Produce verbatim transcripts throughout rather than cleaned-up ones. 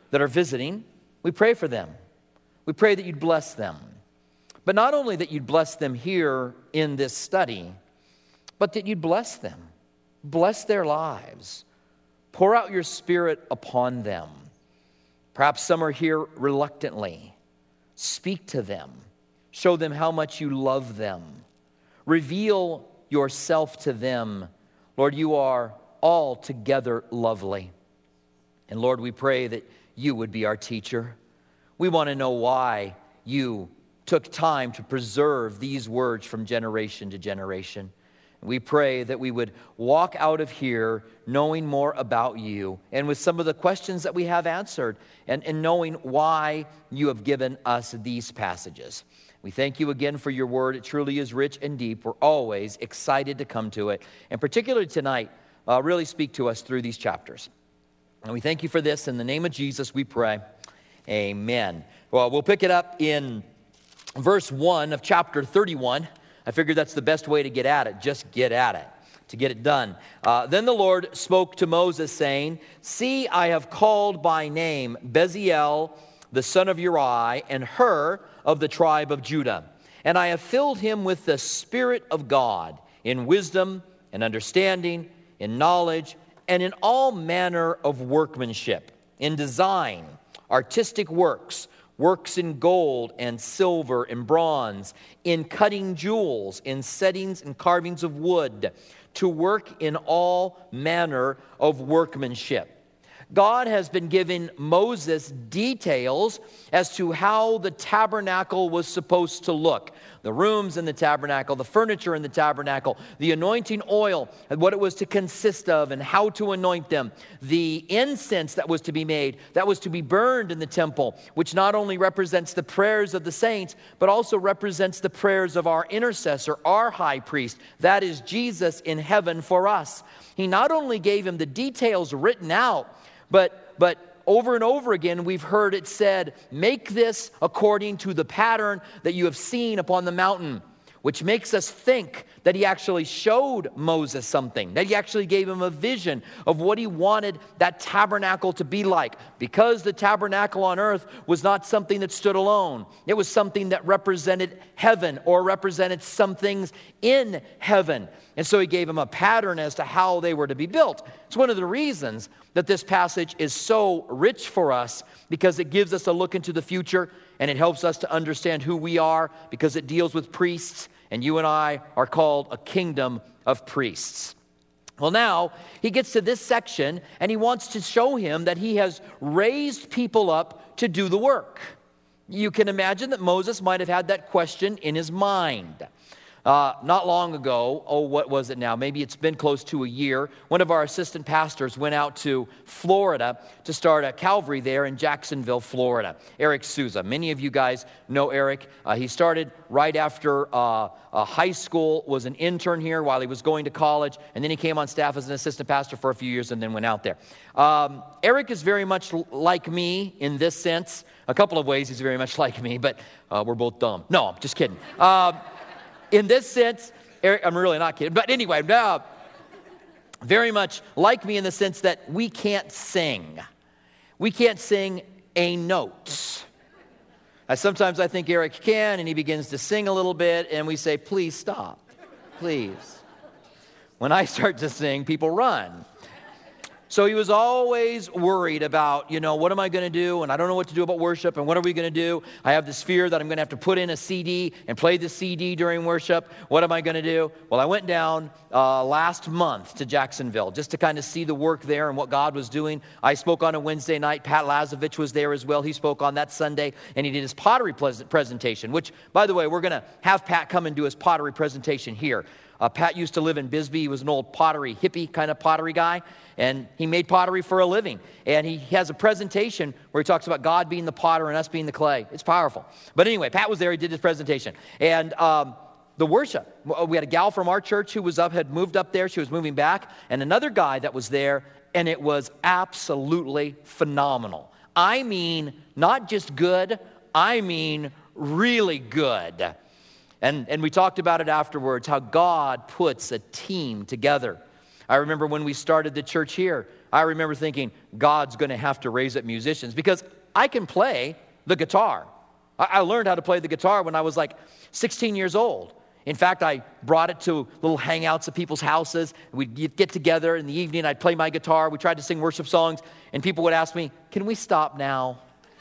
that are visiting, we pray for them. We pray that you'd bless them. But not only that you'd bless them here in this study, but that you'd bless them. Bless their lives. Pour out your Spirit upon them. Perhaps some are here reluctantly. Speak to them. Show them how much you love them. Reveal yourself to them. Lord, you are altogether lovely. And Lord, we pray that you would be our teacher. We want to know why you took time to preserve these words from generation to generation. We pray that we would walk out of here knowing more about you and with some of the questions that we have answered and, and knowing why you have given us these passages. We thank you again for your word. It truly is rich and deep. We're always excited to come to it. And particularly tonight, uh, really speak to us through these chapters. And we thank you for this. In the name of Jesus, we pray. Amen. Well, we'll pick it up in verse one of chapter thirty-one. I figured that's the best way to get at it. Just get at it, to get it done. Uh, then the Lord spoke to Moses, saying, See, I have called by name Bezalel, the son of Uri, and Hur of the tribe of Judah. And I have filled him with the Spirit of God, in wisdom and understanding, in knowledge, and in all manner of workmanship, in design, artistic works, works in gold and silver and bronze, in cutting jewels, in settings and carvings of wood, to work in all manner of workmanship. God has been giving Moses details as to how the tabernacle was supposed to look. The rooms in the tabernacle, the furniture in the tabernacle, the anointing oil, and what it was to consist of and how to anoint them. The incense that was to be made, that was to be burned in the temple, which not only represents the prayers of the saints, but also represents the prayers of our intercessor, our high priest. That is Jesus in heaven for us. He not only gave him the details written out, but but over and over again, we've heard it said, make this according to the pattern that you have seen upon the mountain, which makes us think that he actually showed Moses something, that he actually gave him a vision of what he wanted that tabernacle to be like. Because the tabernacle on earth was not something that stood alone. It was something that represented heaven or represented some things in heaven. And so he gave him a pattern as to how they were to be built. It's one of the reasons that this passage is so rich for us, because it gives us a look into the future and it helps us to understand who we are, because it deals with priests, and you and I are called a kingdom of priests. Well, now he gets to this section and he wants to show him that he has raised people up to do the work. You can imagine that Moses might have had that question in his mind. Uh, not long ago, oh, what was it now? Maybe it's been close to a year. One of our assistant pastors went out to Florida to start a Calvary there in Jacksonville, Florida. Eric Souza. Many of you guys know Eric. Uh, he started right after uh, uh, high school, was an intern here while he was going to college, and then he came on staff as an assistant pastor for a few years and then went out there. Um, Eric is very much l- like me in this sense. A couple of ways he's very much like me, but uh, we're both dumb. No, I'm just kidding. Uh, In this sense, Eric, I'm really not kidding. But anyway, uh, very much like me in the sense that we can't sing. We can't sing a note. Uh, sometimes I think Eric can, and he begins to sing a little bit, and we say, please stop, please. When I start to sing, people run. So he was always worried about, you know, what am I going to do? And I don't know what to do about worship. And what are we going to do? I have this fear that I'm going to have to put in a C D and play the C D during worship. What am I going to do? Well, I went down uh, last month to Jacksonville just to kind of see the work there and what God was doing. I spoke on a Wednesday night. Pat Lazovich was there as well. He spoke on that Sunday, and he did his pottery presentation, which, by the way, we're going to have Pat come and do his pottery presentation here. Uh, Pat used to live in Bisbee. He was an old pottery, hippie kind of pottery guy, and he made pottery for a living. And he has a presentation where he talks about God being the potter and us being the clay. It's powerful. But anyway, Pat was there. He did his presentation. And um, the worship, we had a gal from our church who was up, had moved up there. She was moving back. And another guy that was there, and it was absolutely phenomenal. I mean, not just good, I mean really good. And, and we talked about it afterwards, how God puts a team together. I remember when we started the church here, I remember thinking, God's going to have to raise up musicians because I can play the guitar. I learned how to play the guitar when I was like sixteen years old. In fact, I brought it to little hangouts at people's houses. We'd get together in the evening. I'd play my guitar. We tried to sing worship songs. And people would ask me, can we stop now?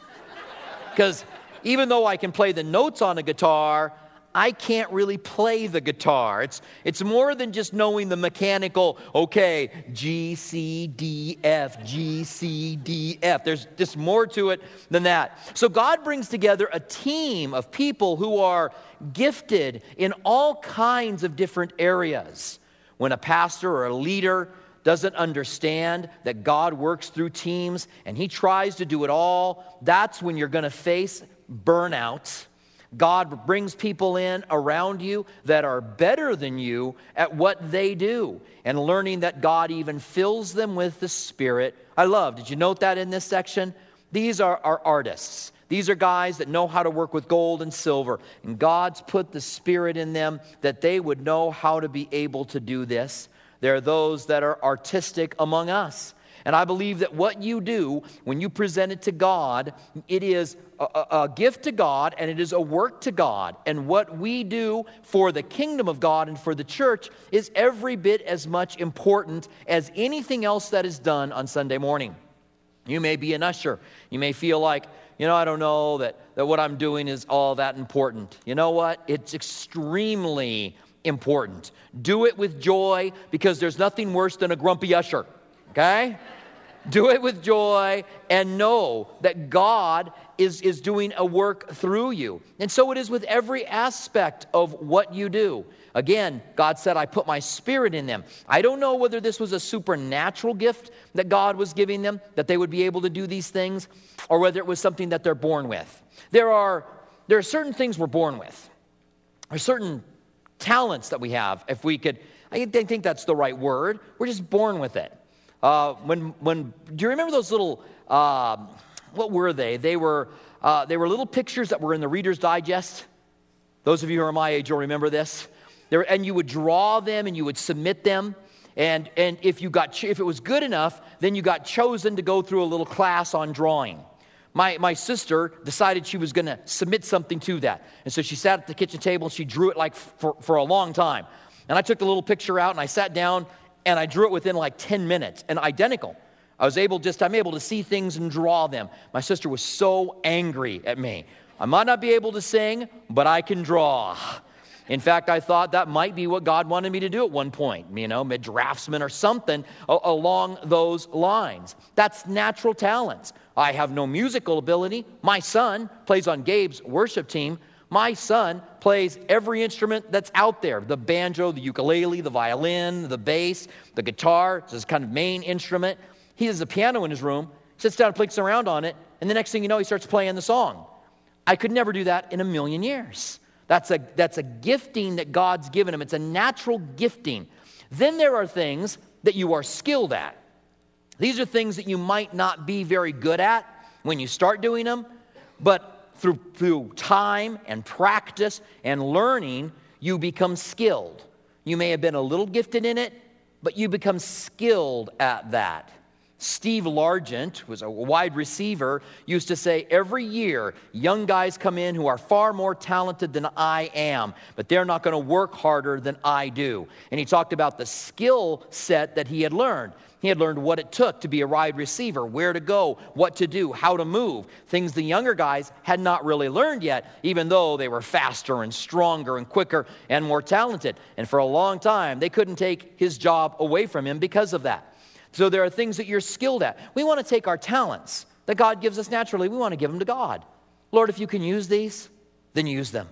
Because even though I can play the notes on a guitar, I can't really play the guitar. It's, it's more than just knowing the mechanical, okay, G, C, D, F, G, C, D, F. There's just more to it than that. So God brings together a team of people who are gifted in all kinds of different areas. When a pastor or a leader doesn't understand that God works through teams and he tries to do it all, that's when you're going to face burnout. God brings people in around you that are better than you at what they do, and learning that God even fills them with the Spirit. I love, did you note that in this section? These are, are artists. These are guys that know how to work with gold and silver, and God's put the Spirit in them that they would know how to be able to do this. There are those that are artistic among us. And I believe that what you do when you present it to God, it is a, a, a gift to God and it is a work to God. And what we do for the kingdom of God and for the church is every bit as much important as anything else that is done on Sunday morning. You may be an usher. You may feel like, you know, I don't know that, that what I'm doing is all that important. You know what? It's extremely important. Do it with joy because there's nothing worse than a grumpy usher. Okay? Do it with joy and know that God is, is doing a work through you. And so it is with every aspect of what you do. Again, God said, I put my Spirit in them. I don't know whether this was a supernatural gift that God was giving them, that they would be able to do these things, or whether it was something that they're born with. There are, there are certain things we're born with. There are certain talents that we have, if we could, I think that's the right word. We're just born with it. Uh, when, when, do you remember those little, uh, what were they? They were, uh, they were little pictures that were in the Reader's Digest. Those of you who are my age will remember this. There, and you would draw them and you would submit them. And, and if you got, if it was good enough, then you got chosen to go through a little class on drawing. My, my sister decided she was going to submit something to that. And so she sat at the kitchen table and she drew it like for, for a long time. And I took the little picture out and I sat down and I drew it within like ten minutes, and identical. I was able just, I'm able to see things and draw them. My sister was so angry at me. I might not be able to sing, but I can draw. In fact, I thought that might be what God wanted me to do at one point, you know, mid-draftsman or something a- along those lines. That's natural talents. I have no musical ability. My son plays on Gabe's worship team. My son plays every instrument that's out there, the banjo, the ukulele, the violin, the bass, the guitar. It's his kind of main instrument. He has a piano in his room, sits down and plays around on it, and the next thing you know, he starts playing the song. I could never do that in a million years. That's a, that's a gifting that God's given him. It's a natural gifting. Then there are things that you are skilled at. These are things that you might not be very good at when you start doing them, but Through, through time and practice and learning, you become skilled. You may have been a little gifted in it, but you become skilled at that. Steve Largent, who was a wide receiver, used to say, every year, young guys come in who are far more talented than I am, but they're not going to work harder than I do. And he talked about the skill set that he had learned. He had learned what it took to be a wide receiver, where to go, what to do, how to move. Things the younger guys had not really learned yet, even though they were faster and stronger and quicker and more talented. And for a long time, they couldn't take his job away from him because of that. So there are things that you're skilled at. We want to take our talents that God gives us naturally. We want to give them to God. Lord, if you can use these, then use them.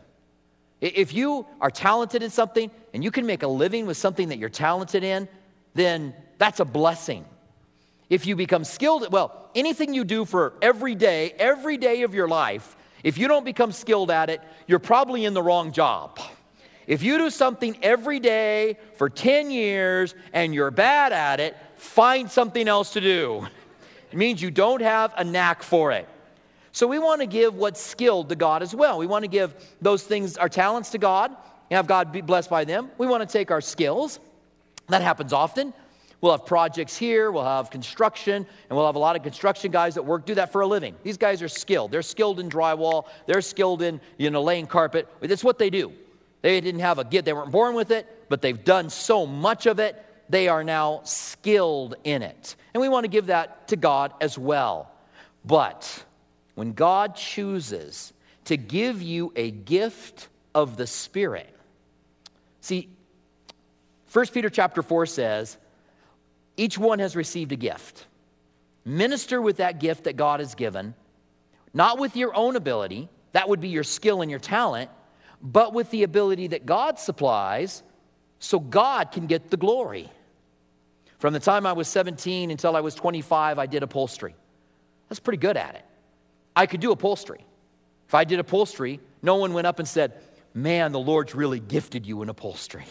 If you are talented in something and you can make a living with something that you're talented in, then that's a blessing. If you become skilled, well, anything you do for every day, every day of your life, if you don't become skilled at it, you're probably in the wrong job. If you do something every day for ten years and you're bad at it, find something else to do. It means you don't have a knack for it. So we want to give what's skilled to God as well. We want to give those things, our talents to God, and have God be blessed by them. We want to take our skills. That happens often. We'll have projects here, we'll have construction, and we'll have a lot of construction guys that work, do that for a living. These guys are skilled. They're skilled in drywall. They're skilled in, you know, laying carpet. That's what they do. They didn't have a gift. They weren't born with it, but they've done so much of it, they are now skilled in it. And we want to give that to God as well. But when God chooses to give you a gift of the Spirit, see, First Peter chapter four says, each one has received a gift. Minister with that gift that God has given, not with your own ability, that would be your skill and your talent, but with the ability that God supplies so God can get the glory. From the time I was seventeen until I was twenty-five, I did upholstery. I was pretty good at it. I could do upholstery. If I did upholstery, no one went up and said, man, the Lord's really gifted you in upholstery.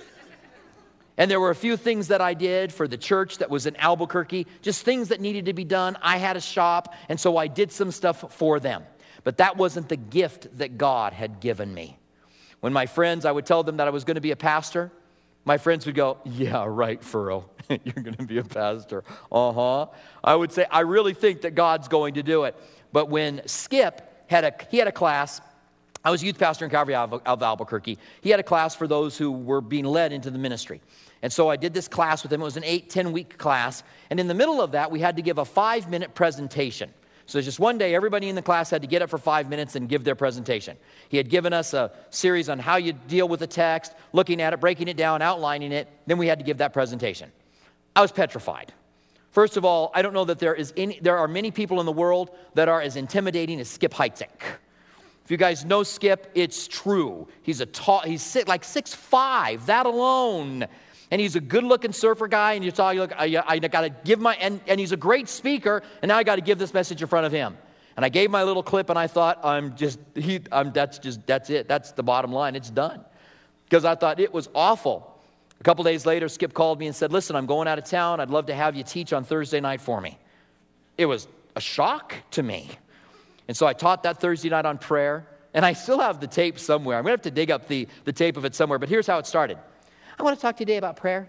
And there were a few things that I did for the church that was in Albuquerque, just things that needed to be done. I had a shop, and so I did some stuff for them. But that wasn't the gift that God had given me. When my friends, I would tell them that I was going to be a pastor, my friends would go, yeah, right, Furrow, you're going to be a pastor. Uh-huh. I would say, I really think that God's going to do it. But when Skip had a, he had a class, I was youth pastor in Calvary of Albuquerque. He had a class for those who were being led into the ministry. And so I did this class with him. It was an eight, ten-week class. And in the middle of that, we had to give a five-minute presentation. So just one day, everybody in the class had to get up for five minutes and give their presentation. He had given us a series on how you deal with a text, looking at it, breaking it down, outlining it. Then we had to give that presentation. I was petrified. First of all, I don't know that there is any, there are many people in the world that are as intimidating as Skip Heitzig. If you guys know Skip, it's true. He's a tall, he's like six five, that alone. And he's a good-looking surfer guy, and you thought, look, I, I got to give my, and, and he's a great speaker, and now I got to give this message in front of him. And I gave my little clip, and I thought, I'm just, he, I'm, that's just, that's it. That's the bottom line. It's done. Because I thought it was awful. A couple days later, Skip called me and said, listen, I'm going out of town. I'd love to have you teach on Thursday night for me. It was a shock to me. And so I taught that Thursday night on prayer, and I still have the tape somewhere. I'm going to have to dig up the, the tape of it somewhere, but here's how it started. I want to talk today about prayer.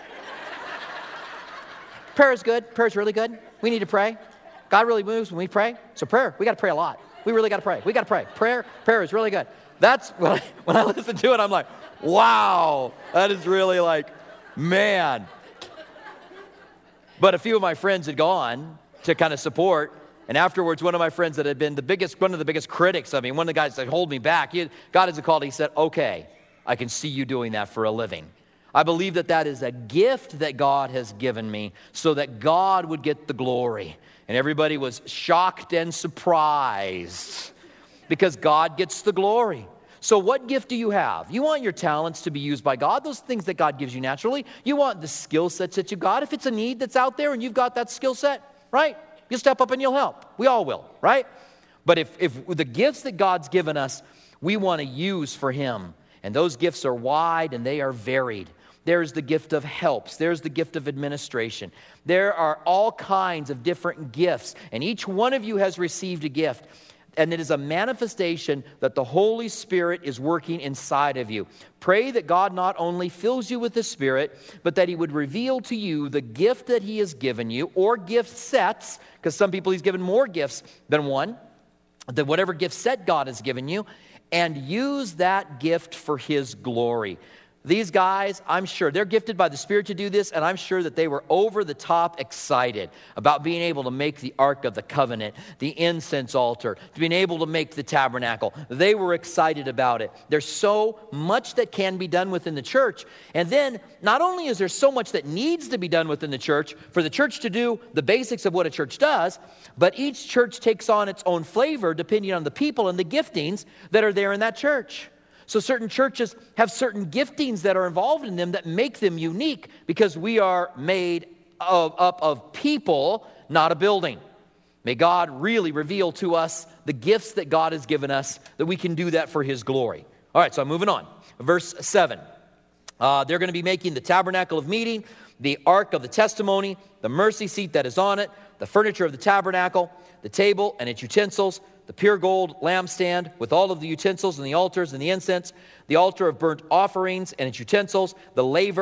Prayer is good. Prayer is really good. We need to pray. God really moves when we pray. So prayer, we got to pray a lot. We really got to pray. We got to pray. Prayer, prayer is really good. That's when I, when I listen to it, I'm like, wow, that is really like, man. But a few of my friends had gone to kind of support. And afterwards, one of my friends that had been the biggest, one of the biggest critics of me, one of the guys that hold me back, he, God has called, he said, okay, I can see you doing that for a living. I believe that that is a gift that God has given me so that God would get the glory. And everybody was shocked and surprised because God gets the glory. So what gift do you have? You want your talents to be used by God, those things that God gives you naturally. You want the skill sets that you've got. If it's a need that's out there and you've got that skill set, right? You step up and you'll help. We all will, right? But if, if the gifts that God's given us, we want to use for Him. And those gifts are wide and they are varied. There's the gift of helps. There's the gift of administration. There are all kinds of different gifts. And each one of you has received a gift. And it is a manifestation that the Holy Spirit is working inside of you. Pray that God not only fills you with the Spirit, but that He would reveal to you the gift that He has given you, or gift sets, because some people He's given more gifts than one, that whatever gift set God has given you, and use that gift for His glory. These guys, I'm sure, they're gifted by the Spirit to do this, and I'm sure that they were over the top excited about being able to make the Ark of the Covenant, the incense altar, being able to make the tabernacle. They were excited about it. There's so much that can be done within the church. And then, not only is there so much that needs to be done within the church, for the church to do the basics of what a church does, but each church takes on its own flavor depending on the people and the giftings that are there in that church. So certain churches have certain giftings that are involved in them that make them unique because we are made of, up of people, not a building. May God really reveal to us the gifts that God has given us, that we can do that for His glory. All right, so I'm moving on. Verse seven. Uh, they're going to be making the tabernacle of meeting, the ark of the testimony, the mercy seat that is on it, the furniture of the tabernacle, the table and its utensils, the pure gold lampstand with all of the utensils and the altars and the incense, the altar of burnt offerings and its utensils, the laver,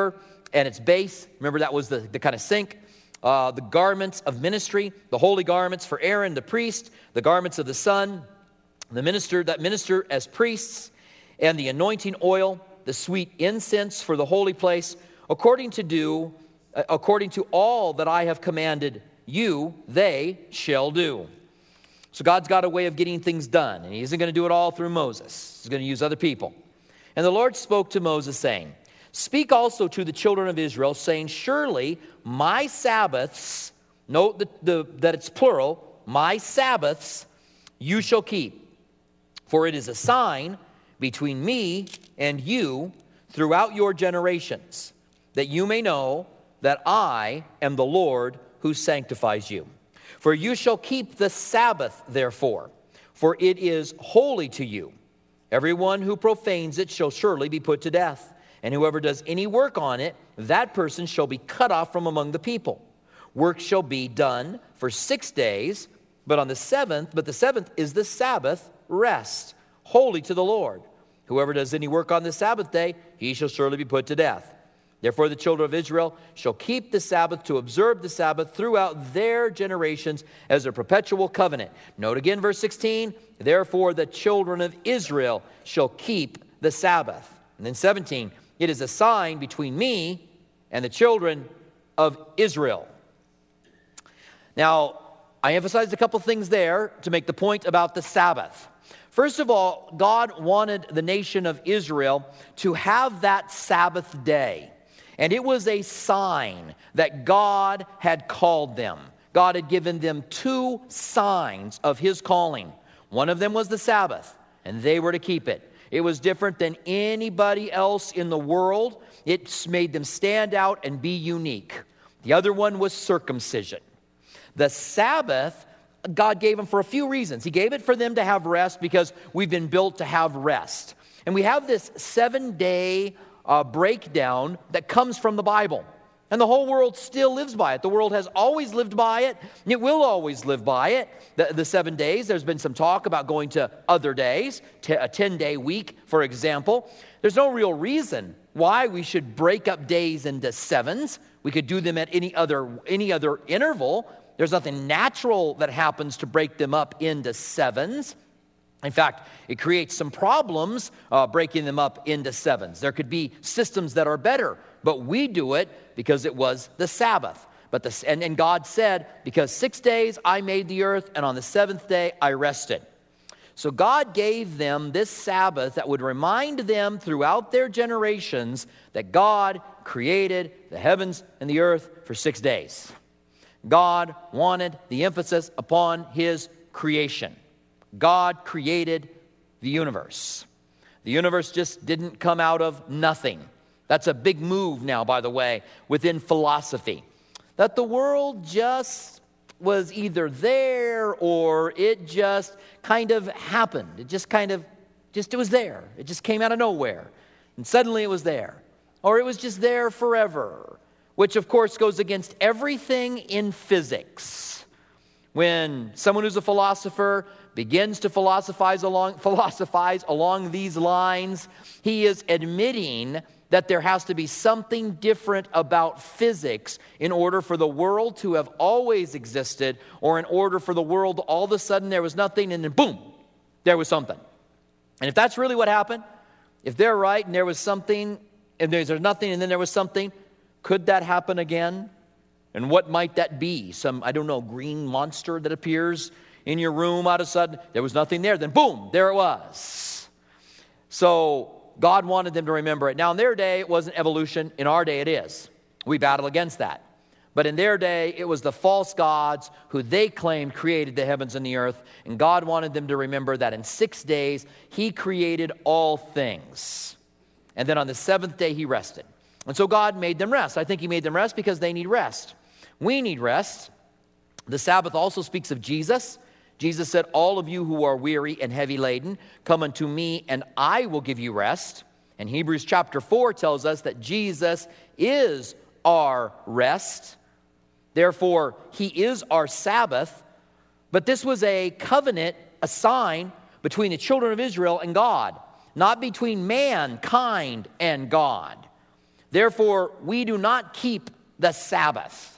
and its base. Remember, that was the, the kind of sink. Uh, the garments of ministry, the holy garments for Aaron, the priest, the garments of the son, the minister that minister as priests, and the anointing oil, the sweet incense for the holy place, according to do, uh, according to all that I have commanded you, they shall do. So God's got a way of getting things done, and he isn't going to do it all through Moses. He's going to use other people. And the Lord spoke to Moses, saying, speak also to the children of Israel, saying, surely my Sabbaths, note the, the, that it's plural, my Sabbaths you shall keep. For it is a sign between me and you throughout your generations, that you may know that I am the Lord who sanctifies you. For you shall keep the Sabbath, therefore, for it is holy to you. Everyone who profanes it shall surely be put to death. And whoever does any work on it, that person shall be cut off from among the people. Work shall be done for six days, but on the seventh, but the seventh is the Sabbath rest, holy to the Lord. Whoever does any work on the Sabbath day, he shall surely be put to death. Therefore the children of Israel shall keep the Sabbath to observe the Sabbath throughout their generations as a perpetual covenant. Note again verse sixteen, therefore the children of Israel shall keep the Sabbath. And then seventeen, it is a sign between me and the children of Israel. Now, I emphasized a couple things there to make the point about the Sabbath. First of all, God wanted the nation of Israel to have that Sabbath day. And it was a sign that God had called them. God had given them two signs of his calling. One of them was the Sabbath, and they were to keep it. It was different than anybody else in the world. It made them stand out and be unique. The other one was circumcision. The Sabbath, God gave them for a few reasons. He gave it for them to have rest because we've been built to have rest. And we have this seven-day uh, breakdown that comes from the Bible. And the whole world still lives by it. The world has always lived by it. And it will always live by it. The, the seven days, there's been some talk about going to other days, t- a ten-day week, for example. There's no real reason why we should break up days into sevens. We could do them at any other any other interval. There's nothing natural that happens to break them up into sevens. In fact, it creates some problems uh, breaking them up into sevens. There could be systems that are better, but we do it because it was the Sabbath. But the, and, and God said, because six days I made the earth, and on the seventh day I rested. So God gave them this Sabbath that would remind them throughout their generations that God created the heavens and the earth for six days. God wanted the emphasis upon his creation. God created the universe. The universe just didn't come out of nothing. That's a big move now, by the way, within philosophy. That the world just was either there or it just kind of happened. It just kind of, just it was there. It just came out of nowhere. And suddenly it was there. Or it was just there forever. Which, of course, goes against everything in physics. When someone who's a philosopher begins to philosophize along, philosophize along these lines, he is admitting that there has to be something different about physics in order for the world to have always existed, or in order for the world, all of a sudden there was nothing, and then boom, there was something. And if that's really what happened, if they're right and there was something, and there's nothing and then there was something, could that happen again? And what might that be? Some, I don't know, green monster that appears in your room out of sudden? There was nothing there. Then boom, there it was. So God wanted them to remember it. Now in their day, it wasn't evolution. In our day, it is. We battle against that. But in their day, it was the false gods who they claimed created the heavens and the earth. And God wanted them to remember that in six days, he created all things. And then on the seventh day, he rested. And so God made them rest. I think he made them rest because they need rest. We need rest. The Sabbath also speaks of Jesus. Jesus said, all of you who are weary and heavy laden, come unto me and I will give you rest. And Hebrews chapter four tells us that Jesus is our rest. Therefore, he is our Sabbath. But this was a covenant, a sign between the children of Israel and God, not between mankind and God. Therefore, we do not keep the Sabbath.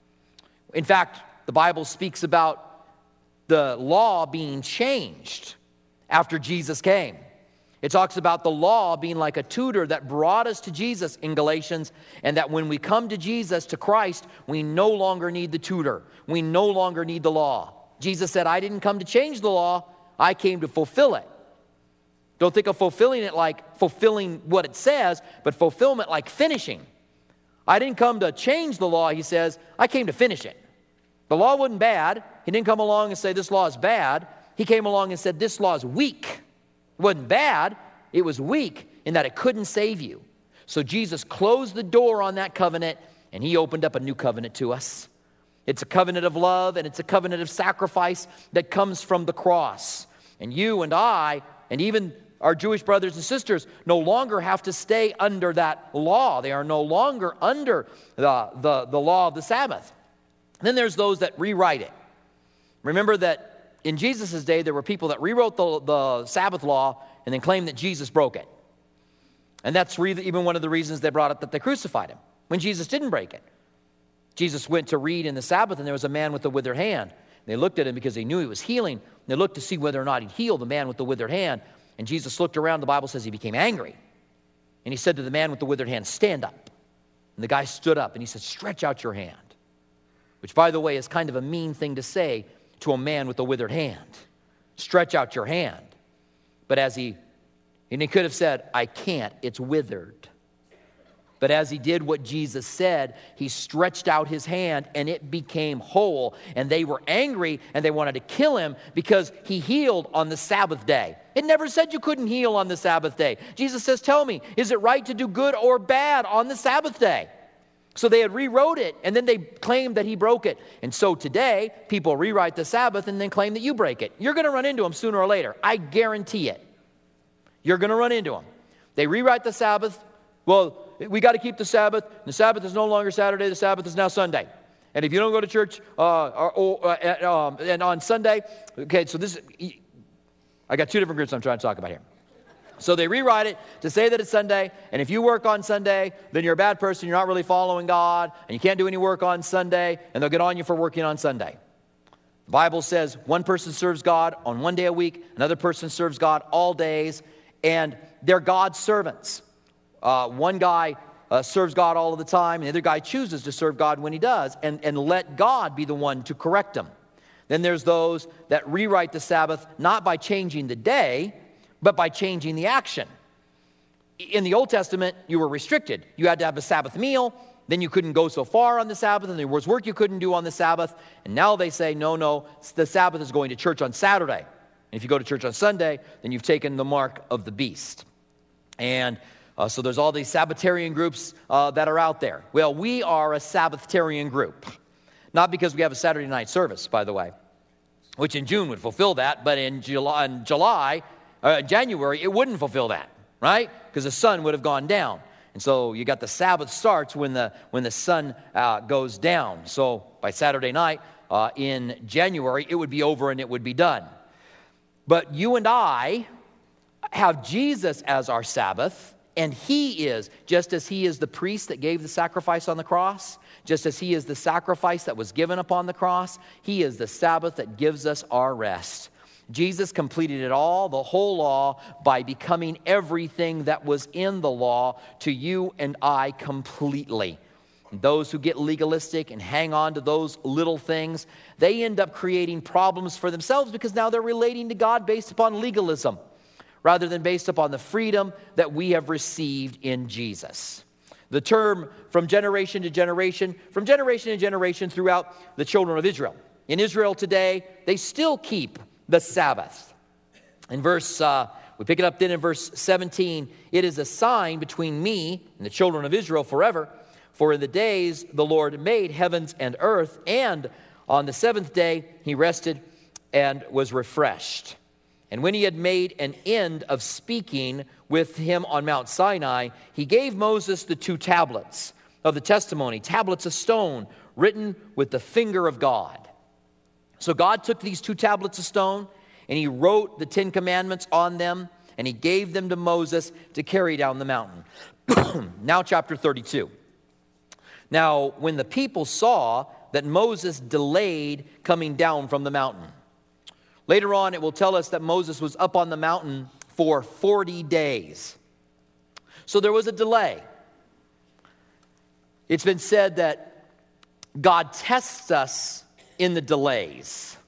In fact, the Bible speaks about the law being changed after Jesus came. It talks about the law being like a tutor that brought us to Jesus in Galatians, and that when we come to Jesus, to Christ, we no longer need the tutor. We no longer need the law. Jesus said, I didn't come to change the law, I came to fulfill it. Don't think of fulfilling it like fulfilling what it says, but fulfillment like finishing. I didn't come to change the law, he says, I came to finish it. The law wasn't bad. He didn't come along and say this law is bad. He came along and said this law is weak. It wasn't bad, it was weak in that it couldn't save you. So Jesus closed the door on that covenant, and he opened up a new covenant to us. It's a covenant of love, and it's a covenant of sacrifice that comes from the cross. And you and I, and even our Jewish brothers and sisters, no longer have to stay under that law. They are no longer under the, the, the law of the Sabbath. And then there's those that rewrite it. Remember that in Jesus' day, there were people that rewrote the, the Sabbath law and then claimed that Jesus broke it. And that's re- even one of the reasons they brought up that they crucified him, when Jesus didn't break it. Jesus went to read in the Sabbath, and there was a man with a withered hand. They looked at him because they knew he was healing. They looked to see whether or not he'd healed the man with the withered hand. And Jesus looked around. The Bible says he became angry. And he said to the man with the withered hand, stand up. And the guy stood up, and he said, stretch out your hand. Which, by the way, is kind of a mean thing to say to a man with a withered hand. Stretch out your hand. But as he, and he could have said, I can't, it's withered. But as he did what Jesus said, he stretched out his hand and it became whole. And they were angry and they wanted to kill him because he healed on the Sabbath day. It never said you couldn't heal on the Sabbath day. Jesus says, tell me, is it right to do good or bad on the Sabbath day? So they had rewrote it, and then they claimed that he broke it. And so today, people rewrite the Sabbath and then claim that you break it. You're going to run into them sooner or later. I guarantee it. You're going to run into them. They rewrite the Sabbath. Well, we got to keep the Sabbath. The Sabbath is no longer Saturday. The Sabbath is now Sunday. And if you don't go to church uh, or, or, uh, um, and on Sunday, okay, so this is, I got two different groups I'm trying to talk about here. So they rewrite it to say that it's Sunday, and if you work on Sunday, then you're a bad person, you're not really following God, and you can't do any work on Sunday, and they'll get on you for working on Sunday. The Bible says one person serves God on one day a week, another person serves God all days, and they're God's servants. Uh, one guy uh, serves God all of the time, and the other guy chooses to serve God when he does, and, and let God be the one to correct him. Then there's those that rewrite the Sabbath, not by changing the day, but by changing the action. In the Old Testament, you were restricted. You had to have a Sabbath meal, then you couldn't go so far on the Sabbath, and there was work you couldn't do on the Sabbath. And now they say, no, no, the Sabbath is going to church on Saturday. And if you go to church on Sunday, then you've taken the mark of the beast. And uh, so there's all these Sabbatarian groups uh, that are out there. Well, we are a Sabbatarian group. Not because we have a Saturday night service, by the way, which in June would fulfill that, but in July, in July Uh, January, it wouldn't fulfill that, right? Because the sun would have gone down. And so you got the Sabbath starts when the when the sun uh, goes down. So by Saturday night uh, in January, it would be over and it would be done. But you and I have Jesus as our Sabbath, and he is, just as he is the priest that gave the sacrifice on the cross, just as he is the sacrifice that was given upon the cross, he is the Sabbath that gives us our rest. Jesus completed it all, the whole law, by becoming everything that was in the law to you and I completely. And those who get legalistic and hang on to those little things, they end up creating problems for themselves because now they're relating to God based upon legalism rather than based upon the freedom that we have received in Jesus. The term from generation to generation, from generation to generation throughout the children of Israel. In Israel today, they still keep the Sabbath. In verse, uh, we pick it up then in verse seventeen, it is a sign between me and the children of Israel forever. For in the days the Lord made heavens and earth, and on the seventh day he rested and was refreshed. And when he had made an end of speaking with him on Mount Sinai, he gave Moses the two tablets of the testimony, tablets of stone, written with the finger of God. So God took these two tablets of stone, and he wrote the Ten Commandments on them, and he gave them to Moses to carry down the mountain. Now chapter thirty-two. Now when the people saw that Moses delayed coming down from the mountain. Later on it will tell us that Moses was up on the mountain for forty days. So there was a delay. It's been said that God tests us in the delays.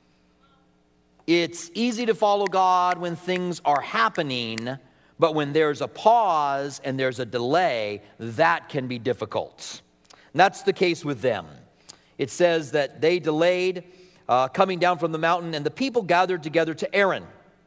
It's easy to follow God when things are happening, but when there's a pause and there's a delay, that can be difficult. And that's the case with them. It says that they delayed uh, coming down from the mountain, and the people gathered together to Aaron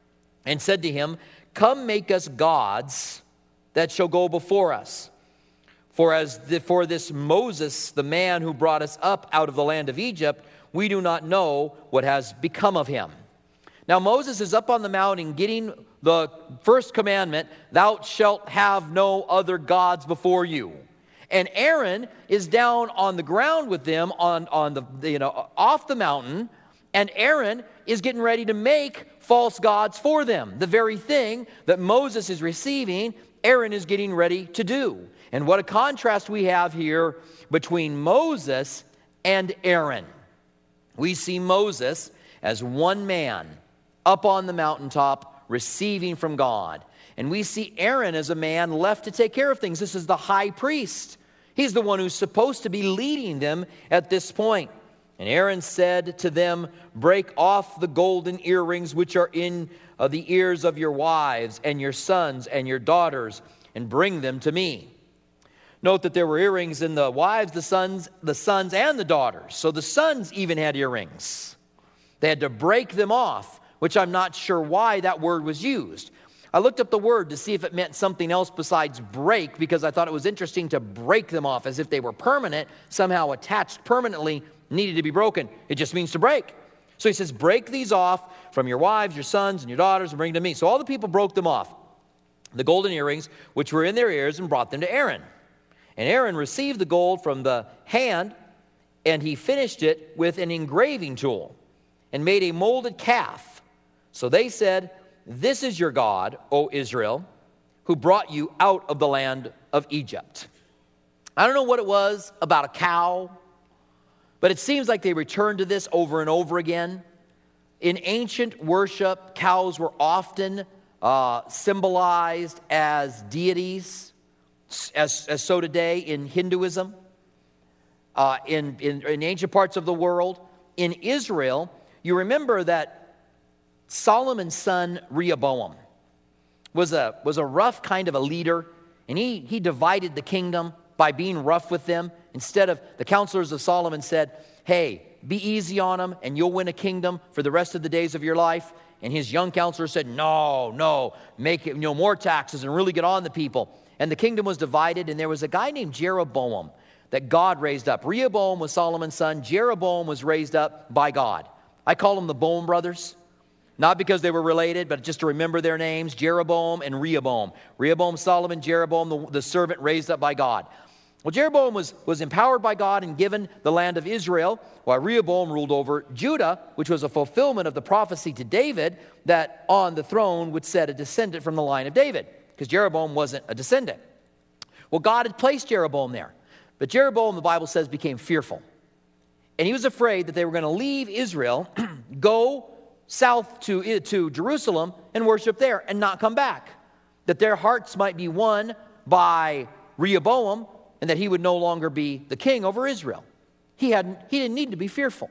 and said to him, "Come, make us gods that shall go before us. For as the, for this Moses, the man who brought us up out of the land of Egypt, we do not know what has become of him." Now Moses is up on the mountain getting the first commandment, "Thou shalt have no other gods before you." And Aaron is down on the ground with them on, on the, you know, off the mountain, and Aaron is getting ready to make false gods for them. The very thing that Moses is receiving, Aaron is getting ready to do. And what a contrast we have here between Moses and Aaron. We see Moses as one man up on the mountaintop receiving from God. And we see Aaron as a man left to take care of things. This is the high priest. He's the one who's supposed to be leading them at this point. And Aaron said to them, "Break off the golden earrings which are in uh, the ears of your wives and your sons and your daughters, and bring them to me." Note that there were earrings in the wives, the sons, the sons, and the daughters. So the sons even had earrings. They had to break them off, which I'm not sure why that word was used. I looked up the word to see if it meant something else besides break, because I thought it was interesting to break them off as if they were permanent, somehow attached permanently, needed to be broken. It just means to break. So he says, "Break these off from your wives, your sons, and your daughters, and bring them to me." So all the people broke them off, the golden earrings, which were in their ears, and brought them to Aaron. And Aaron received the gold from the hand, and he finished it with an engraving tool, and made a molded calf. So they said, "This is your God, O Israel, who brought you out of the land of Egypt." I don't know what it was about a cow, but it seems like they returned to this over and over again. In ancient worship, cows were often uh, symbolized as deities, as, as so today in Hinduism, uh, in, in, in ancient parts of the world. In Israel, you remember that Solomon's son Rehoboam was a, was a rough kind of a leader, and he, he divided the kingdom by being rough with them. Instead of, the counselors of Solomon said, "Hey, be easy on them and you'll win a kingdom for the rest of the days of your life." And his young counselor said, "No, no, make it, you know, more taxes and really get on the people." And the kingdom was divided, and there was a guy named Jeroboam that God raised up. Rehoboam was Solomon's son. Jeroboam was raised up by God. I call them the Bohm brothers. Not because they were related, but just to remember their names, Jeroboam and Rehoboam. Rehoboam, Solomon, Jeroboam, the, the servant raised up by God. Well, Jeroboam was, was empowered by God and given the land of Israel, while Rehoboam ruled over Judah, which was a fulfillment of the prophecy to David that on the throne would set a descendant from the line of David, because Jeroboam wasn't a descendant. Well, God had placed Jeroboam there, but Jeroboam, the Bible says, became fearful. And he was afraid that they were going to leave Israel, go south to, to Jerusalem and worship there and not come back. That their hearts might be won by Rehoboam and that he would no longer be the king over Israel. He, hadn't, he didn't need to be fearful.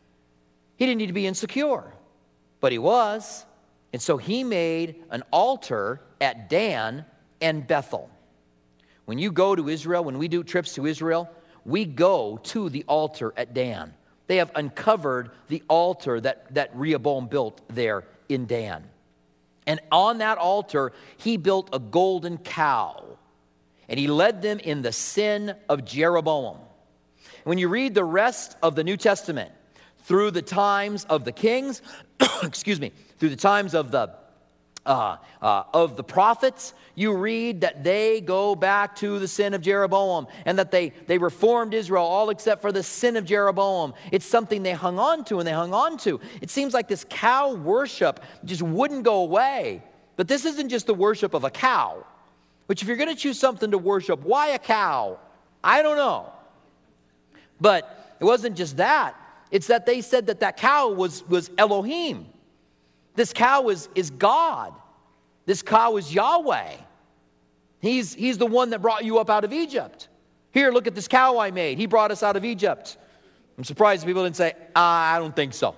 He didn't need to be insecure. But he was. And so he made an altar at Dan and Bethel. When you go to Israel, when we do trips to Israel, we go to the altar at Dan. They have uncovered the altar that, that Rehoboam built there in Dan. And on that altar, he built a golden cow. And he led them in the sin of Jeroboam. When you read the rest of the New Testament, through the times of the kings, excuse me, through the times of the Uh, uh, of the prophets, you read that they go back to the sin of Jeroboam and that they, they reformed Israel all except for the sin of Jeroboam. It's something they hung on to and they hung on to. It seems like this cow worship just wouldn't go away. But this isn't just the worship of a cow, which if you're going to choose something to worship, why a cow? I don't know. But it wasn't just that. It's that they said that that cow was, was Elohim. This cow is, is God. This cow is Yahweh. He's, he's the one that brought you up out of Egypt. Here, look at this cow I made. He brought us out of Egypt. I'm surprised people didn't say, ah, I don't think so.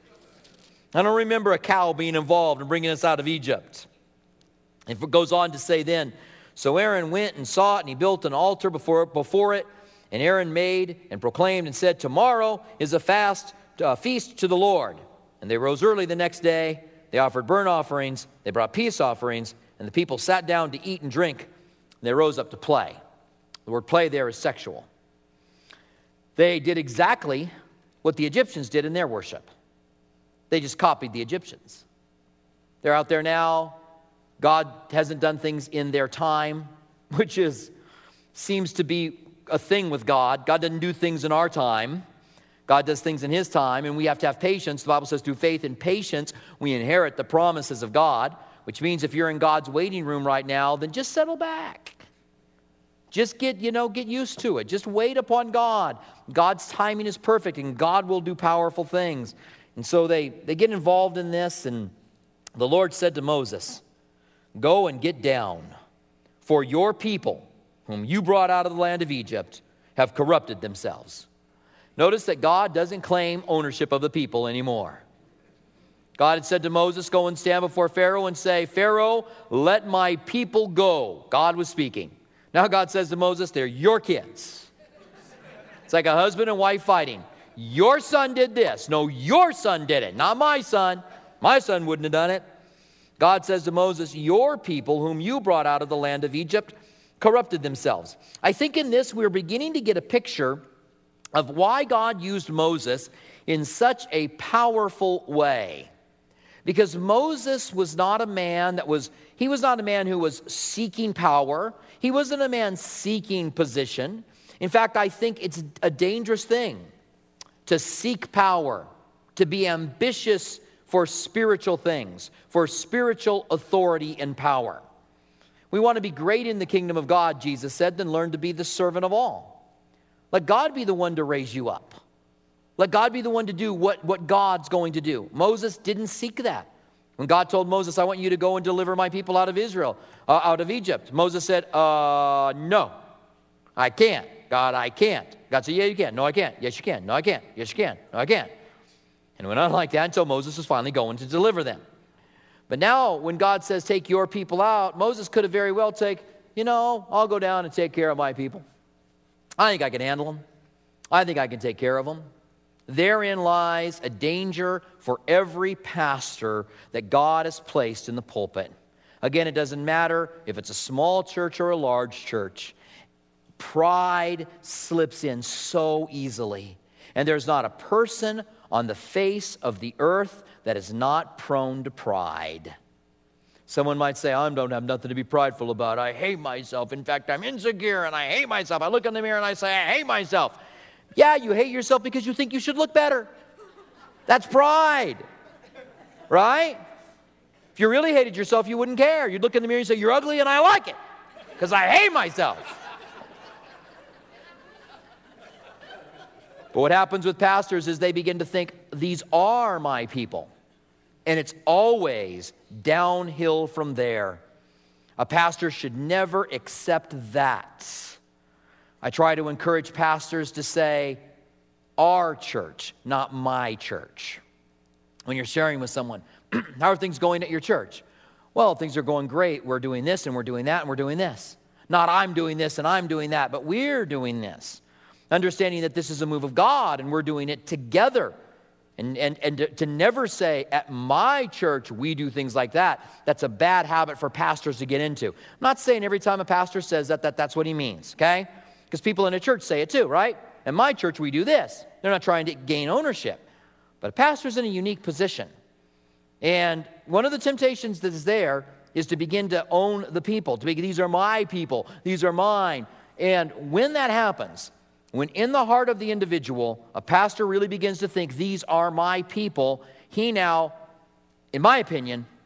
I don't remember a cow being involved in bringing us out of Egypt. And it goes on to say then, so Aaron went and saw it, and he built an altar before, before it. And Aaron made and proclaimed and said, tomorrow is a fast, a feast to the Lord. And they rose early the next day. They offered burnt offerings. They brought peace offerings. And the people sat down to eat and drink. And they rose up to play. The word play there is sexual. They did exactly what the Egyptians did in their worship. They just copied the Egyptians. They're out there now. God hasn't done things in their time, which is seems to be a thing with God. God doesn't do things in our time. God does things in his time, and we have to have patience. The Bible says through faith and patience, we inherit the promises of God, which means if you're in God's waiting room right now, then just settle back. Just get, you know, get used to it. Just wait upon God. God's timing is perfect, and God will do powerful things. And so they, they get involved in this, and the Lord said to Moses, go and get down, for your people, whom you brought out of the land of Egypt, have corrupted themselves. Notice that God doesn't claim ownership of the people anymore. God had said to Moses, go and stand before Pharaoh and say, Pharaoh, let my people go. God was speaking. Now God says to Moses, they're your kids. It's like a husband and wife fighting. Your son did this. No, your son did it, not my son. My son wouldn't have done it. God says to Moses, your people whom you brought out of the land of Egypt corrupted themselves. I think in this we're beginning to get a picture of why God used Moses in such a powerful way. Because Moses was not a man that was, he was not a man who was seeking power. He wasn't a man seeking position. In fact, I think it's a dangerous thing to seek power, to be ambitious for spiritual things, for spiritual authority and power. We want to be great in the kingdom of God, Jesus said, then learn to be the servant of all. Let God be the one to raise you up. Let God be the one to do what, what God's going to do. Moses didn't seek that. When God told Moses, I want you to go and deliver my people out of Israel, uh, out of Egypt, Moses said, uh, no, I can't. God, I can't. God said, yeah, you can. No, I can't. Yes, you can. No, I can't. Yes, you can. No, I can't. And it went on like that until Moses was finally going to deliver them. But now when God says, take your people out, Moses could have very well taken, you know, I'll go down and take care of my people. I think I can handle them. I think I can take care of them. Therein lies a danger for every pastor that God has placed in the pulpit. Again, it doesn't matter if it's a small church or a large church. Pride slips in so easily. And there's not a person on the face of the earth that is not prone to pride. Someone might say, I don't have nothing to be prideful about. I hate myself. In fact, I'm insecure and I hate myself. I look in the mirror and I say, I hate myself. Yeah, you hate yourself because you think you should look better. That's pride, right? If you really hated yourself, you wouldn't care. You'd look in the mirror and say, you're ugly and I like it because I hate myself. But what happens with pastors is they begin to think, these are my people. And it's always downhill from there. A pastor should never accept that. I try to encourage pastors to say, our church, not my church. When you're sharing with someone, how are things going at your church? Well, things are going great. We're doing this and we're doing that and we're doing this. Not I'm doing this and I'm doing that, but we're doing this. Understanding that this is a move of God and we're doing it together. And, and, and to, to never say, at my church, we do things like that, that's a bad habit for pastors to get into. I'm not saying every time a pastor says that, that that's what he means, okay? Because people in a church say it too, right? In my church, we do this. They're not trying to gain ownership. But a pastor's in a unique position. And one of the temptations that is there is to begin to own the people, to be, these are my people, these are mine. And when that happens, when in the heart of the individual, a pastor really begins to think, these are my people, he now, in my opinion,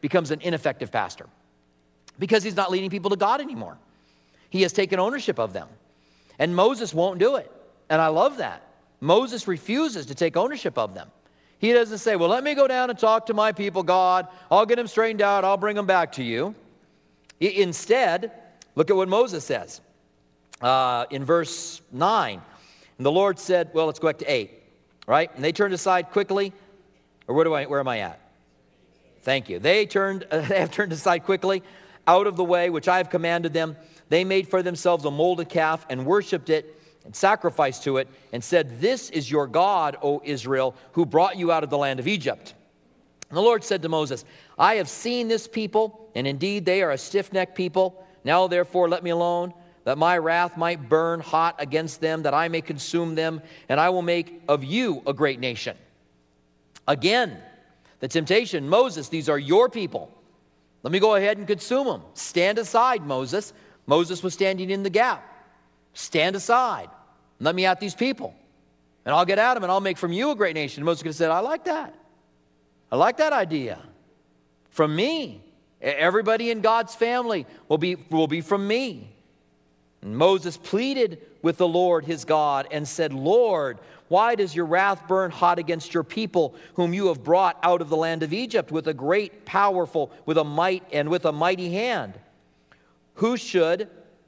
becomes an ineffective pastor because he's not leading people to God anymore. He has taken ownership of them. And Moses won't do it. And I love that. Moses refuses to take ownership of them. He doesn't say, well, let me go down and talk to my people, God. I'll get them straightened out. I'll bring them back to you. I- instead, look at what Moses says uh, in verse nine. And the Lord said, well, let's go back to eight, right? And they turned aside quickly. Or where do I? Where am I at? Thank you. They turned. Uh, they have turned aside quickly out of the way which I have commanded them. They made for themselves a molded calf and worshipped it and sacrificed to it and said, this is your God, O Israel, who brought you out of the land of Egypt. And the Lord said to Moses, I have seen this people, and indeed they are a stiff-necked people. Now therefore let me alone, that my wrath might burn hot against them, that I may consume them, and I will make of you a great nation. Again, the temptation, Moses, these are your people. Let me go ahead and consume them. Stand aside, Moses. Moses was standing in the gap. Stand aside. Let me at these people. And I'll get at them and I'll make from you a great nation. And Moses could have said, I like that. I like that idea. From me. Everybody in God's family will be, will be from me. And Moses pleaded with the Lord his God and said, Lord, why does your wrath burn hot against your people whom you have brought out of the land of Egypt with a great, powerful, with a might and with a mighty hand? Who should...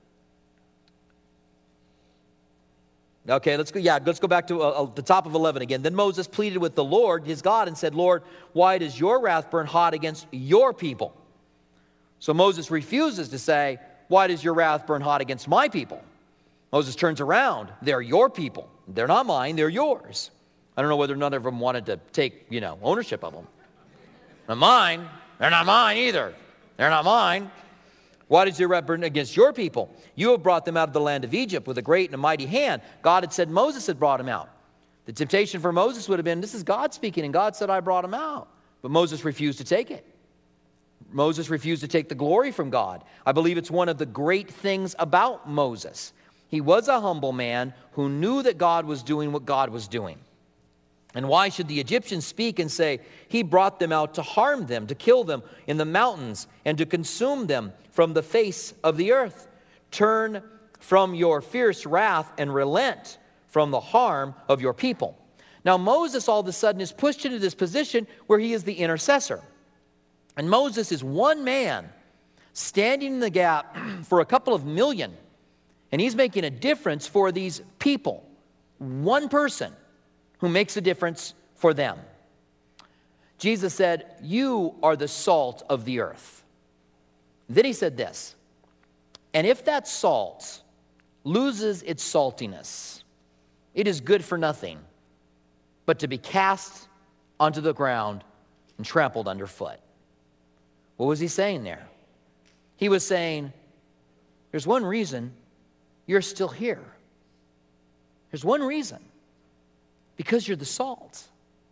Okay, let's go. Yeah, let's go back to uh, the top of eleven again. Then Moses pleaded with the Lord, his God, and said, Lord, why does your wrath burn hot against your people? So Moses refuses to say, why does your wrath burn hot against my people? Moses turns around. They're your people. They're not mine. They're yours. I don't know whether none of them wanted to take, you know, ownership of them. Not mine. They're not mine either. They're not mine. Why does your wrath burn against your people? You have brought them out of the land of Egypt with a great and a mighty hand. God had said Moses had brought him out. The temptation for Moses would have been, this is God speaking, and God said, I brought him out. But Moses refused to take it. Moses refused to take the glory from God. I believe it's one of the great things about Moses. He was a humble man who knew that God was doing what God was doing. And why should the Egyptians speak and say, he brought them out to harm them, to kill them in the mountains, and to consume them from the face of the earth? Turn from your fierce wrath and relent from the harm of your people. Now Moses all of a sudden is pushed into this position where he is the intercessor. And Moses is one man standing in the gap for a couple of million. And he's making a difference for these people. One person who makes a difference for them. Jesus said, you are the salt of the earth. Then he said this, and if that salt loses its saltiness, it is good for nothing but to be cast onto the ground and trampled underfoot. What was he saying there? He was saying, there's one reason you're still here. There's one reason. Because you're the salt.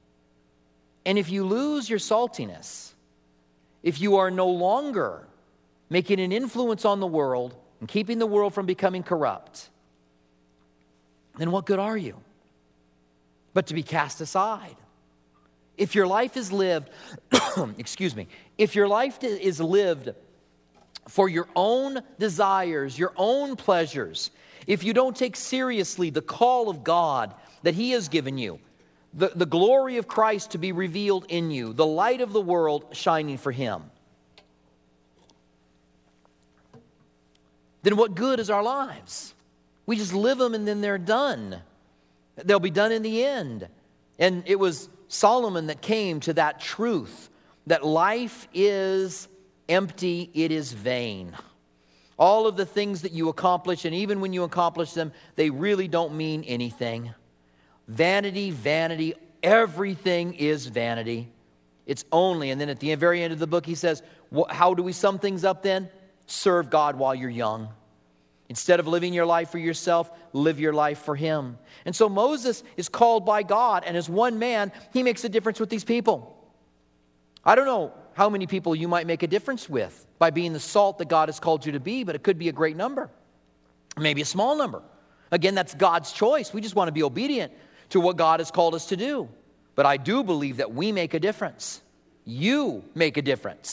And if you lose your saltiness, if you are no longer making an influence on the world and keeping the world from becoming corrupt, then what good are you? But to be cast aside. If your life is lived, excuse me, if your life is lived for your own desires, your own pleasures, if you don't take seriously the call of God that he has given you, the, the glory of Christ to be revealed in you, the light of the world shining for him, then what good is our lives? We just live them and then they're done. They'll be done in the end. And it was Solomon that came to that truth, that life is empty, it is vain. All of the things that you accomplish, and even when you accomplish them, they really don't mean anything. Vanity, vanity, everything is vanity. It's only, and then at the very end of the book he says, how do we sum things up then? Serve God while you're young. Instead of living your life for yourself, live your life for him. And so Moses is called by God, and as one man, he makes a difference with these people. I don't know how many people you might make a difference with by being the salt that God has called you to be, but it could be a great number, maybe a small number. Again, that's God's choice. We just want to be obedient to what God has called us to do. But I do believe that we make a difference. You make a difference.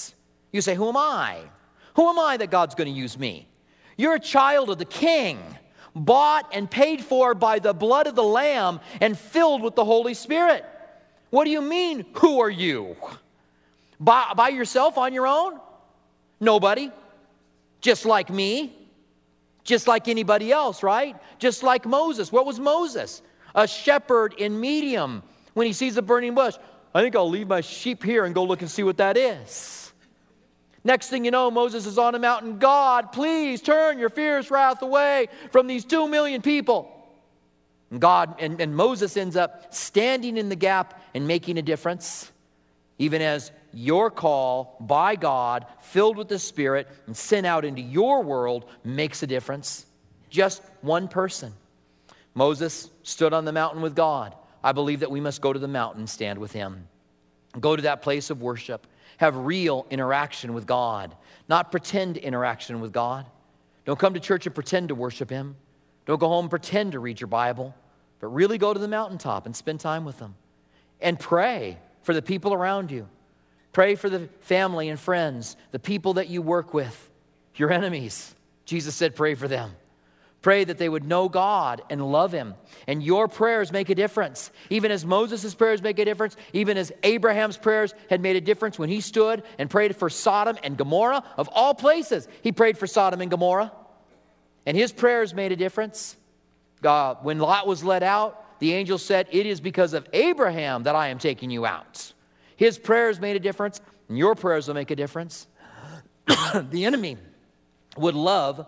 You say, who am I? Who am I that God's going to use me? You're a child of the King, bought and paid for by the blood of the Lamb and filled with the Holy Spirit. What do you mean, who are you? By, by yourself on your own? Nobody. Just like me. Just like anybody else, right? Just like Moses. What was Moses? A shepherd in Midian. When he sees a burning bush, I think I'll leave my sheep here and go look and see what that is. Next thing you know, Moses is on a mountain. God, please turn your fierce wrath away from these two million people. And God and, and Moses ends up standing in the gap and making a difference, even as your call by God, filled with the Spirit and sent out into your world, makes a difference. Just one person. Moses stood on the mountain with God. I believe that we must go to the mountain and stand with him. Go to that place of worship. Have real interaction with God, not pretend interaction with God. Don't come to church and pretend to worship him. Don't go home and pretend to read your Bible, but really go to the mountaintop and spend time with him. And pray for the people around you. Pray for the family and friends, the people that you work with, your enemies. Jesus said, pray for them. Pray that they would know God and love him. And your prayers make a difference. Even as Moses' prayers make a difference, even as Abraham's prayers had made a difference when he stood and prayed for Sodom and Gomorrah. Of all places, he prayed for Sodom and Gomorrah. And his prayers made a difference. God, when Lot was let out, the angel said, it is because of Abraham that I am taking you out. His prayers made a difference, and your prayers will make a difference. The enemy would love...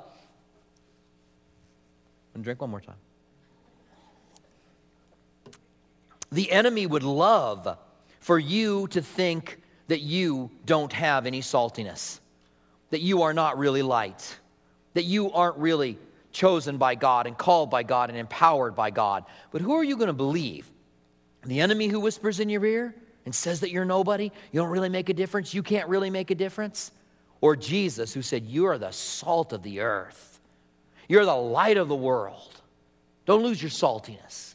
And drink one more time. The enemy would love for you to think that you don't have any saltiness, that you are not really light, that you aren't really chosen by God and called by God and empowered by God. But who are you going to believe? The enemy who whispers in your ear and says that you're nobody, you don't really make a difference, you can't really make a difference? Or Jesus who said, you are the salt of the earth. You're the light of the world. Don't lose your saltiness.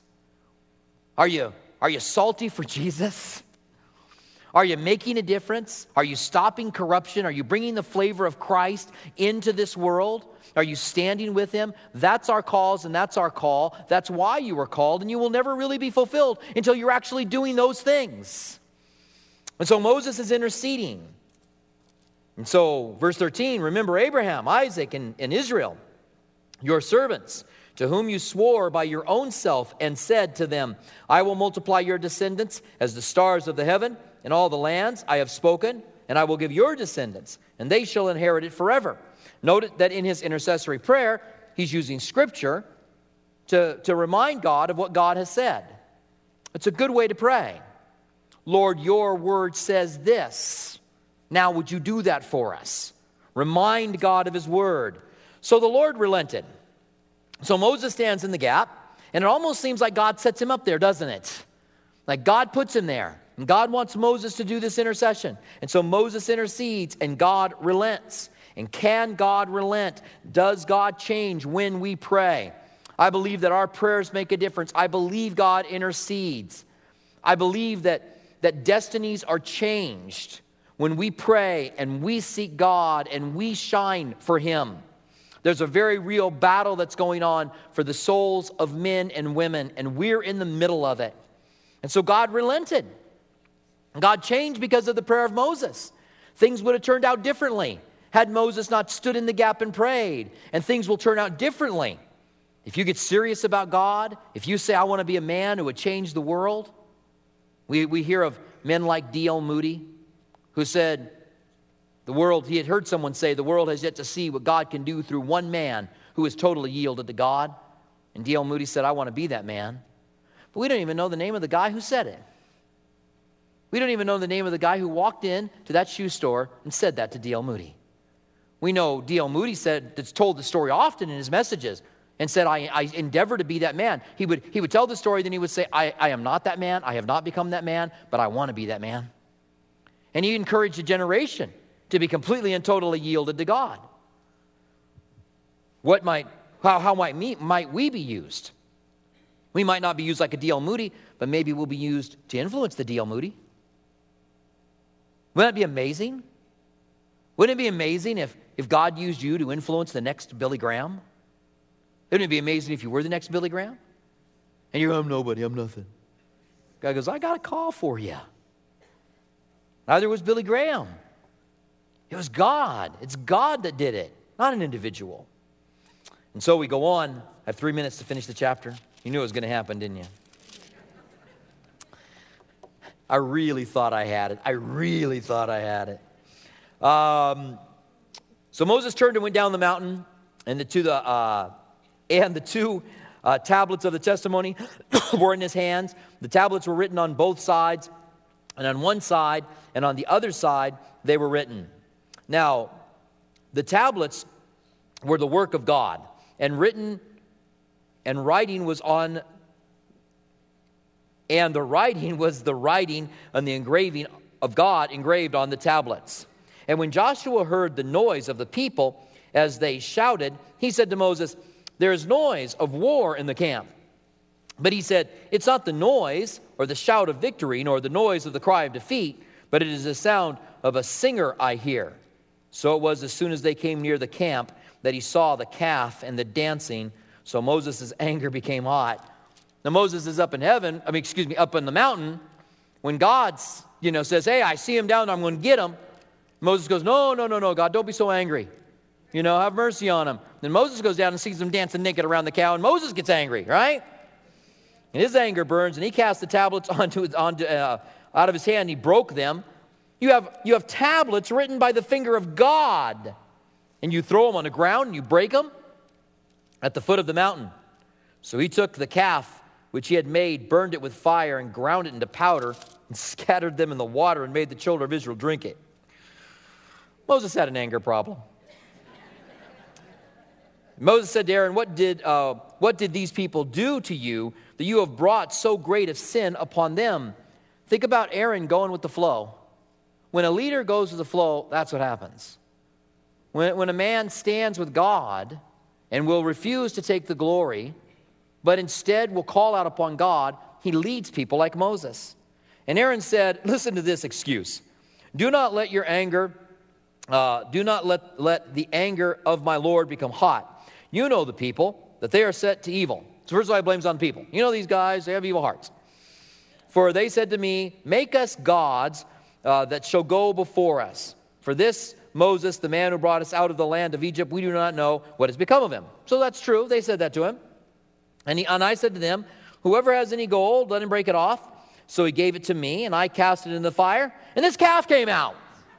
Are you, are you salty for Jesus? Are you making a difference? Are you stopping corruption? Are you bringing the flavor of Christ into this world? Are you standing with him? That's our cause and that's our call. That's why you were called, and you will never really be fulfilled until you're actually doing those things. And so Moses is interceding. And so verse thirteen, remember Abraham, Isaac, and, and Israel, your servants, to whom you swore by your own self and said to them, I will multiply your descendants as the stars of the heaven, and all the lands I have spoken, and I will give your descendants, and they shall inherit it forever. Note that in his intercessory prayer, he's using Scripture to, to remind God of what God has said. It's a good way to pray. Lord, your word says this. Now would you do that for us? Remind God of his word. So the Lord relented. So Moses stands in the gap, and it almost seems like God sets him up there, doesn't it? Like God puts him there, and God wants Moses to do this intercession. And so Moses intercedes, and God relents. And can God relent? Does God change when we pray? I believe that our prayers make a difference. I believe God intercedes. I believe that, that destinies are changed when we pray and we seek God and we shine for him. There's a very real battle that's going on for the souls of men and women, and we're in the middle of it. And so God relented. God changed because of the prayer of Moses. Things would have turned out differently had Moses not stood in the gap and prayed, and things will turn out differently. If you get serious about God, if you say, I want to be a man who would change the world, we, we hear of men like D L Moody, who said, The world, he had heard someone say, the world has yet to see what God can do through one man who is totally yielded to God. And D L Moody said, I want to be that man. But we don't even know the name of the guy who said it. We don't even know the name of the guy who walked in to that shoe store and said that to D L Moody. We know D L Moody said, that's told the story often in his messages, and said, I, I endeavor to be that man. He would, he would tell the story, then he would say, I, I am not that man, I have not become that man, but I want to be that man. And he encouraged a generation to be completely and totally yielded to God. What might, how, how might, me, might we be used? We might not be used like a D L Moody, but maybe we'll be used to influence the D L Moody. Wouldn't that be amazing? Wouldn't it be amazing if, if God used you to influence the next Billy Graham? Wouldn't it be amazing if you were the next Billy Graham? And you're, I'm nobody, I'm nothing. God goes, I got a call for you. Neither was Billy Graham. It was God. It's God that did it, not an individual. And so we go on. I have three minutes to finish the chapter. You knew it was going to happen, didn't you? I really thought I had it. I really thought I had it. Um, so Moses turned and went down the mountain, and the to the uh, and the two uh, tablets of the testimony were in his hands. The tablets were written on both sides, and on one side and on the other side they were written. Now, the tablets were the work of God, and written and writing was on. And the writing was the writing and the engraving of God engraved on the tablets. And when Joshua heard the noise of the people as they shouted, he said to Moses, there is noise of war in the camp. But he said, it's not the noise or the shout of victory, nor the noise of the cry of defeat, but it is the sound of a singer I hear. So it was as soon as they came near the camp that he saw the calf and the dancing. So Moses' anger became hot. Now Moses is up in heaven, I mean, excuse me, up in the mountain. When God, you know, says, hey, I see him down there, I'm going to get him. Moses goes, no, no, no, no, God, don't be so angry. You know, have mercy on him. Then Moses goes down and sees him dancing naked around the cow, and Moses gets angry, right? And his anger burns, and he casts the tablets onto, onto uh, out of his hand, and he broke them. You have, you have tablets written by the finger of God, and you throw them on the ground, and you break them at the foot of the mountain. So he took the calf which he had made, burned it with fire, and ground it into powder, and scattered them in the water, and made the children of Israel drink it. Moses had an anger problem. Moses said to Aaron, what did, uh, what did these people do to you that you have brought so great a sin upon them? Think about Aaron going with the flow. When a leader goes with the flow, that's what happens. When, when a man stands with God and will refuse to take the glory, but instead will call out upon God, he leads people like Moses. And Aaron said, listen to this excuse. Do not let your anger, uh, do not let, let the anger of my Lord become hot. You know the people, that they are set to evil. So first of all, he blames on people. You know these guys, they have evil hearts. For they said to me, make us gods uh, that shall go before us. For this Moses, the man who brought us out of the land of Egypt, we do not know what has become of him. So that's true. They said that to him. And, he, and I said to them, whoever has any gold, let him break it off. So he gave it to me, and I cast it in the fire, and this calf came out.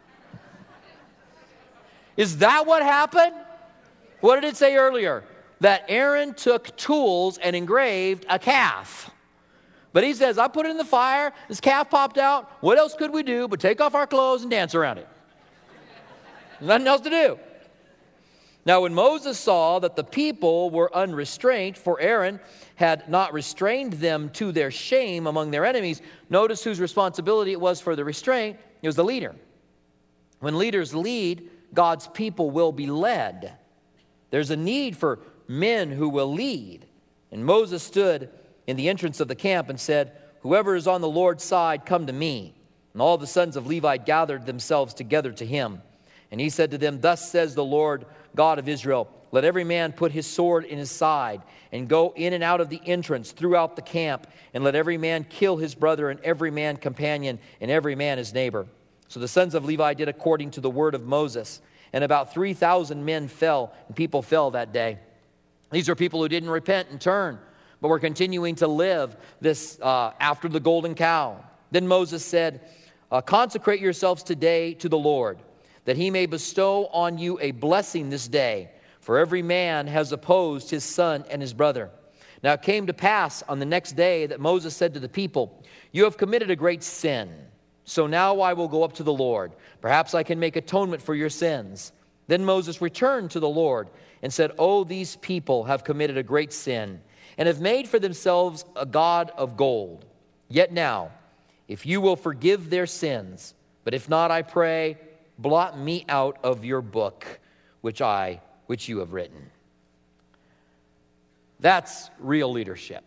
Is that what happened? What did it say earlier? That Aaron took tools and engraved a calf. But he says, I put it in the fire, this calf popped out. What else could we do but take off our clothes and dance around it? Nothing else to do. Now, when Moses saw that the people were unrestrained, for Aaron had not restrained them to their shame among their enemies, notice whose responsibility it was for the restraint. It was the leader. When leaders lead, God's people will be led. There's a need for men who will lead. And Moses stood in the entrance of the camp and said, whoever is on the Lord's side, come to me. And all the sons of Levi gathered themselves together to him. And he said to them, thus says the Lord God of Israel, let every man put his sword in his side and go in and out of the entrance throughout the camp, and let every man kill his brother and every man companion and every man his neighbor. So the sons of Levi did according to the word of Moses, and about three thousand men fell, and people fell that day. These are people who didn't repent and turn, but were continuing to live this uh, after the golden cow. Then Moses said, uh, consecrate yourselves today to the Lord, that he may bestow on you a blessing this day. For every man has opposed his son and his brother. Now it came to pass on the next day that Moses said to the people, you have committed a great sin. So now I will go up to the Lord. Perhaps I can make atonement for your sins. Then Moses returned to the Lord and said, oh, these people have committed a great sin and have made for themselves a god of gold. Yet now, if you will forgive their sins, but if not, I pray, blot me out of your book, which I, which you have written. That's real leadership.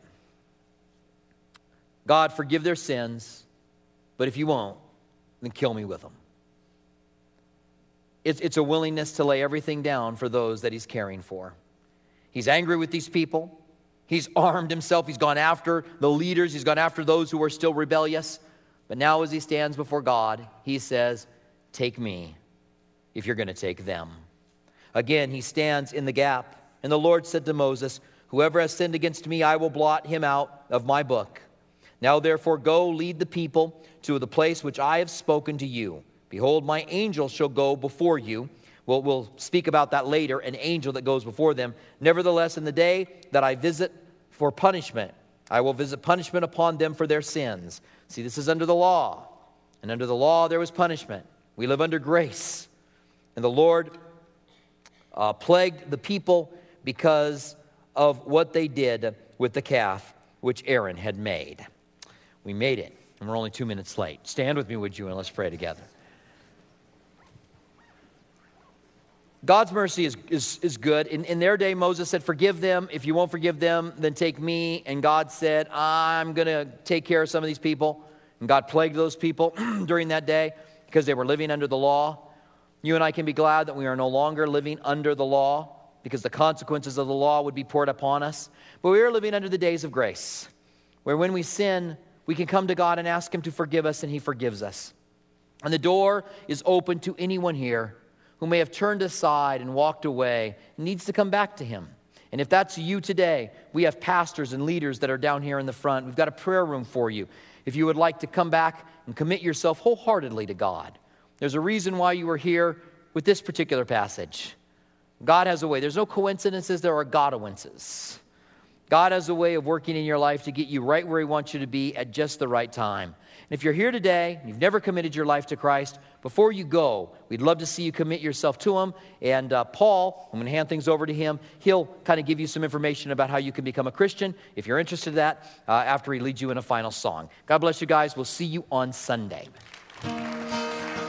God, forgive their sins, but if you won't, then kill me with them. it's, it's a willingness to lay everything down for those that he's caring for. He's angry with these people. He's armed himself. He's gone after the leaders. He's gone after those who are still rebellious. But now as he stands before God, he says, take me if you're going to take them. Again, he stands in the gap. And the Lord said to Moses, whoever has sinned against me, I will blot him out of my book. Now therefore go lead the people to the place which I have spoken to you. Behold, my angel shall go before you. We'll, we'll speak about that later, an angel that goes before them. Nevertheless, in the day that I visit for punishment, I will visit punishment upon them for their sins. See, this is under the law. And under the law there was punishment. We live under grace. And the Lord uh, plagued the people because of what they did with the calf which Aaron had made. We made it, and we're only two minutes late. Stand with me, would you, and let's pray together. God's mercy is, is, is good. In, in their day, Moses said, forgive them. If you won't forgive them, then take me. And God said, I'm going to take care of some of these people. And God plagued those people during that day because they were living under the law. You and I can be glad that we are no longer living under the law because the consequences of the law would be poured upon us. But we are living under the days of grace, where when we sin, we can come to God and ask him to forgive us, and he forgives us. And the door is open to anyone here who may have turned aside and walked away, needs to come back to him. And if that's you today, we have pastors and leaders that are down here in the front. We've got a prayer room for you. If you would like to come back and commit yourself wholeheartedly to God, there's a reason why you are here with this particular passage. God has a way. There's no coincidences, there are Godoinces. God has a way of working in your life to get you right where he wants you to be at just the right time. And if you're here today, and you've never committed your life to Christ, before you go, we'd love to see you commit yourself to him. And uh, Paul, I'm going to hand things over to him. He'll kind of give you some information about how you can become a Christian, if you're interested in that, uh, after he leads you in a final song. God bless you guys. We'll see you on Sunday.